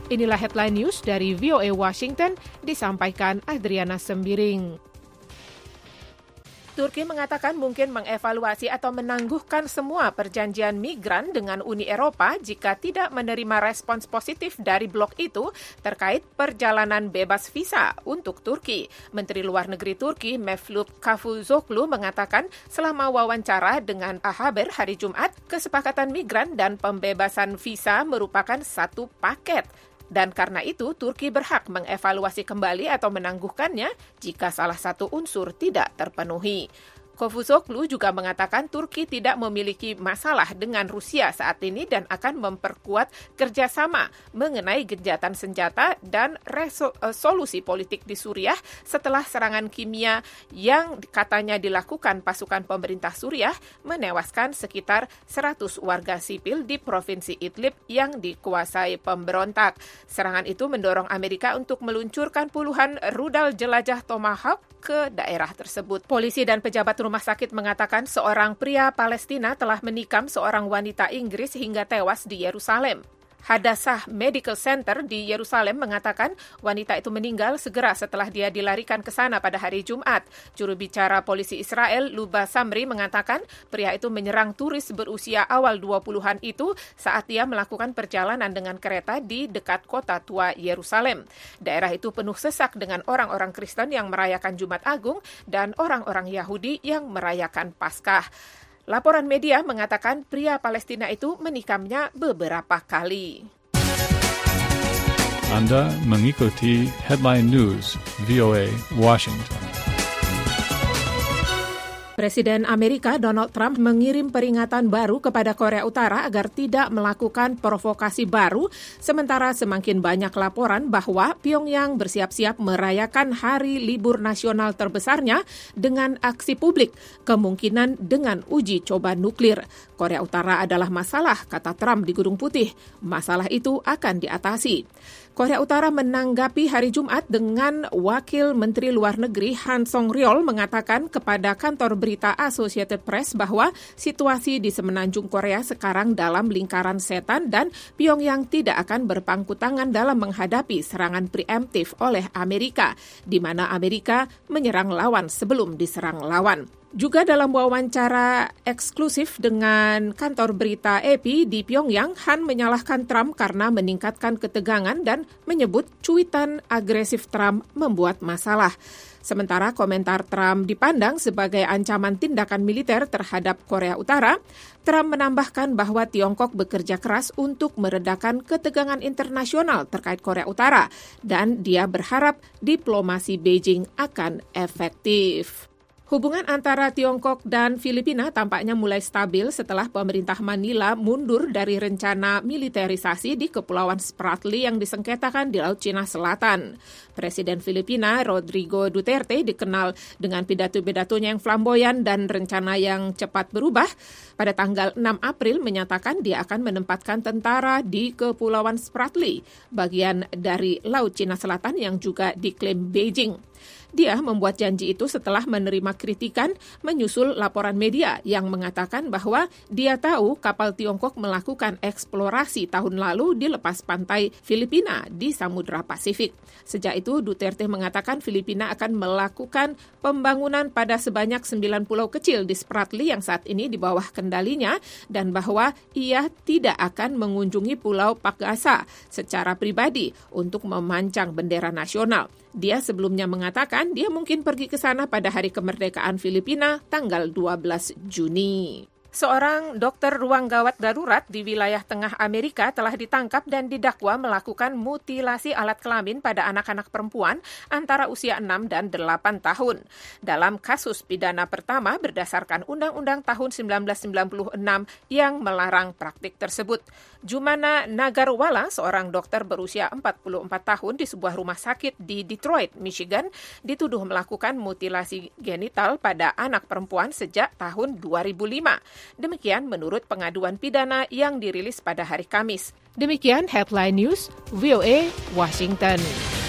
Inilah headline news dari VOA Washington, disampaikan Adriana Sembiring. Turki mengatakan mungkin mengevaluasi atau menangguhkan semua perjanjian migran dengan Uni Eropa jika tidak menerima respons positif dari blok itu terkait perjalanan bebas visa untuk Turki. Menteri Luar Negeri Turki Mevlut Cavusoglu mengatakan selama wawancara dengan Haber hari Jumat, kesepakatan migran dan pembebasan visa merupakan satu paket. Dan karena itu, Turki berhak mengevaluasi kembali atau menangguhkannya jika salah satu unsur tidak terpenuhi. Cavusoglu juga mengatakan Turki tidak memiliki masalah dengan Rusia saat ini dan akan memperkuat kerjasama mengenai gencatan senjata dan solusi politik di Suriah setelah serangan kimia yang katanya dilakukan pasukan pemerintah Suriah menewaskan sekitar 100 warga sipil di Provinsi Idlib yang dikuasai pemberontak. Serangan itu mendorong Amerika untuk meluncurkan puluhan rudal jelajah Tomahawk ke daerah tersebut. Polisi dan pejabat rumah sakit mengatakan seorang pria Palestina telah menikam seorang wanita Inggris hingga tewas di Yerusalem. Hadassah Medical Center di Yerusalem mengatakan wanita itu meninggal segera setelah dia dilarikan ke sana pada hari Jumat. Juru bicara polisi Israel, Luba Samri, mengatakan pria itu menyerang turis berusia awal 20-an itu saat dia melakukan perjalanan dengan kereta di dekat kota tua Yerusalem. Daerah itu penuh sesak dengan orang-orang Kristen yang merayakan Jumat Agung dan orang-orang Yahudi yang merayakan Paskah. Laporan media mengatakan pria Palestina itu menikamnya beberapa kali. Anda mengikuti Headline News, VOA Washington. Presiden Amerika Donald Trump mengirim peringatan baru kepada Korea Utara agar tidak melakukan provokasi baru, sementara semakin banyak laporan bahwa Pyongyang bersiap-siap merayakan hari libur nasional terbesarnya dengan aksi publik, kemungkinan dengan uji coba nuklir. Korea Utara adalah masalah, kata Trump di Gedung Putih. Masalah itu akan diatasi. Korea Utara menanggapi hari Jumat dengan Wakil Menteri Luar Negeri Han Song-ryol mengatakan kepada kantor berita Associated Press bahwa situasi di semenanjung Korea sekarang dalam lingkaran setan dan Pyongyang tidak akan berpangku tangan dalam menghadapi serangan preemptif oleh Amerika, di mana Amerika menyerang lawan sebelum diserang lawan. Juga dalam wawancara eksklusif dengan kantor berita AP di Pyongyang, Han menyalahkan Trump karena meningkatkan ketegangan dan menyebut cuitan agresif Trump membuat masalah. Sementara komentar Trump dipandang sebagai ancaman tindakan militer terhadap Korea Utara, Trump menambahkan bahwa Tiongkok bekerja keras untuk meredakan ketegangan internasional terkait Korea Utara dan dia berharap diplomasi Beijing akan efektif. Hubungan antara Tiongkok dan Filipina tampaknya mulai stabil setelah pemerintah Manila mundur dari rencana militerisasi di Kepulauan Spratly yang disengketakan di Laut Cina Selatan. Presiden Filipina Rodrigo Duterte dikenal dengan pidato-pidatonya yang flamboyan dan rencana yang cepat berubah. Pada tanggal 6 April menyatakan dia akan menempatkan tentara di Kepulauan Spratly, bagian dari Laut Cina Selatan yang juga diklaim Beijing. Dia membuat janji itu setelah menerima kritikan menyusul laporan media yang mengatakan bahwa dia tahu kapal Tiongkok melakukan eksplorasi tahun lalu di lepas pantai Filipina di Samudra Pasifik. Sejak itu, Duterte mengatakan Filipina akan melakukan pembangunan pada sebanyak 9 pulau kecil di Spratly yang saat ini di bawah kendalinya dan bahwa ia tidak akan mengunjungi Pulau Pagasa secara pribadi untuk memancang bendera nasional. Dia sebelumnya mengatakan dia mungkin pergi ke sana pada hari kemerdekaan Filipina tanggal 12 Juni. Seorang dokter ruang gawat darurat di wilayah tengah Amerika telah ditangkap dan didakwa melakukan mutilasi alat kelamin pada anak-anak perempuan antara usia 6 dan 8 tahun. Dalam kasus pidana pertama berdasarkan Undang-Undang tahun 1996 yang melarang praktik tersebut. Jumana Nagarwala, seorang dokter berusia 44 tahun di sebuah rumah sakit di Detroit, Michigan, dituduh melakukan mutilasi genital pada anak perempuan sejak tahun 2005. Demikian menurut pengaduan pidana yang dirilis pada hari Kamis. Demikian Headline News, VOA Washington.